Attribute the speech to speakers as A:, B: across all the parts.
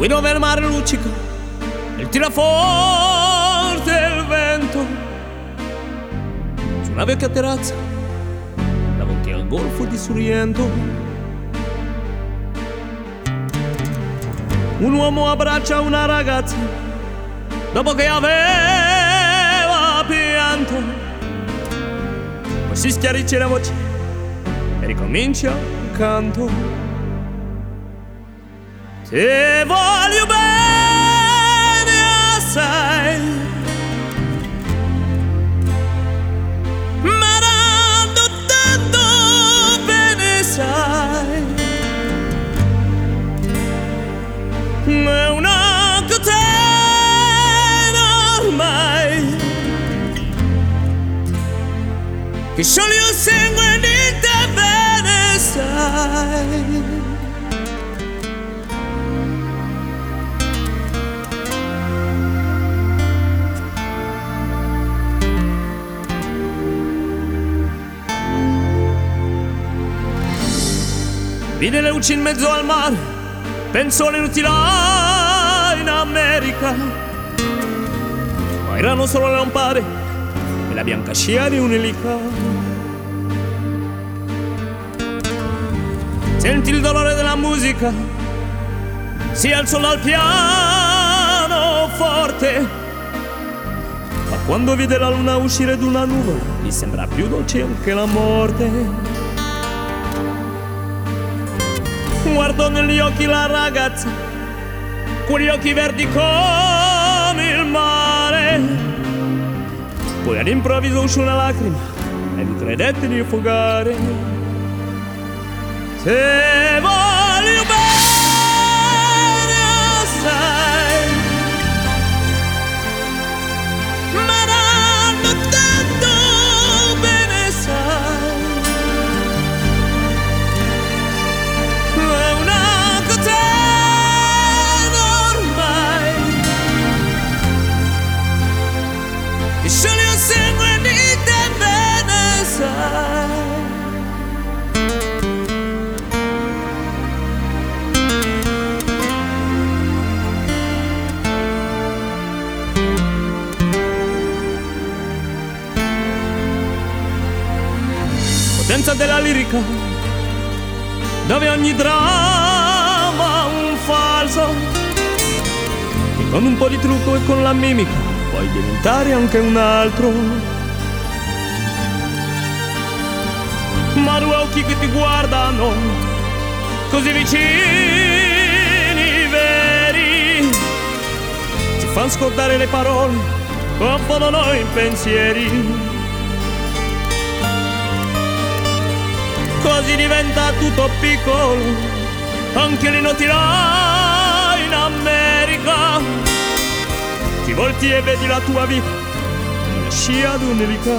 A: qui dove il mare luccica e tira forte il vento, su una vecchia terrazza davanti al golfo di Sorrento, un uomo abbraccia una ragazza dopo che aveva pianto, poi si schiarisce la voce e ricomincia il canto. Te voglio bene assai, ma dando tanto bene sai, è una catena ormai, che solo io seguo e niente bene sai. Vide le luci in mezzo al mare, pensò all'inutile in America, ma erano solo le lampade e la bianca scia di un'elica. Sentì il dolore della musica, si alzò dal piano forte, ma quando vide la luna uscire d'una nuvola, gli sembra più dolce anche la morte. Guardò negli occhi la ragazza, quegli occhi verdi come il mare, poi all'improvviso uscì una lacrima e lui credette di affogare. Te voglio bene assai, ma dando tanto bene sai, solo io seguo e niente bene sai. Potenza della lirica, dove ogni dramma un falso, che con un po' di trucco e con la mimica puoi diventare anche un altro. Ma due occhi che ti guardano così vicini, veri, ti fanno scordare le parole, confondono i pensieri. Così diventa tutto piccolo, anche l'inutile in America. Ti volti e vedi la tua vita nella scia d'un'elica.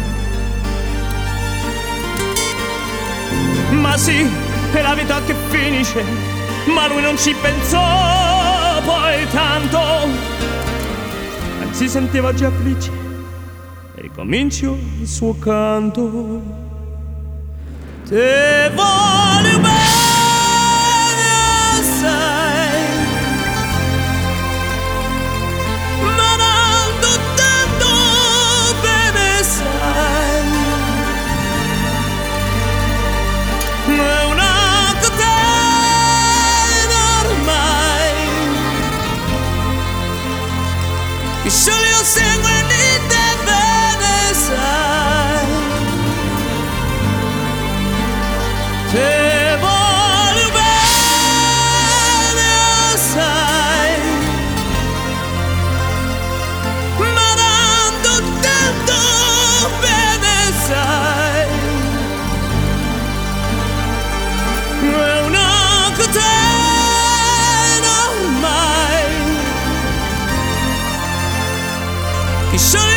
A: Ma sì, è la vita che finisce, ma lui non ci pensò poi tanto, anzi sentiva già felice e ricominciò il suo canto. Te voglio bene assai, ma dando tanto bene sai, è una catena ormai, che solo io seguo e niente bene sai. Te voglio bene assai, ma dando tanto bene sai, è una catena ormai, che solo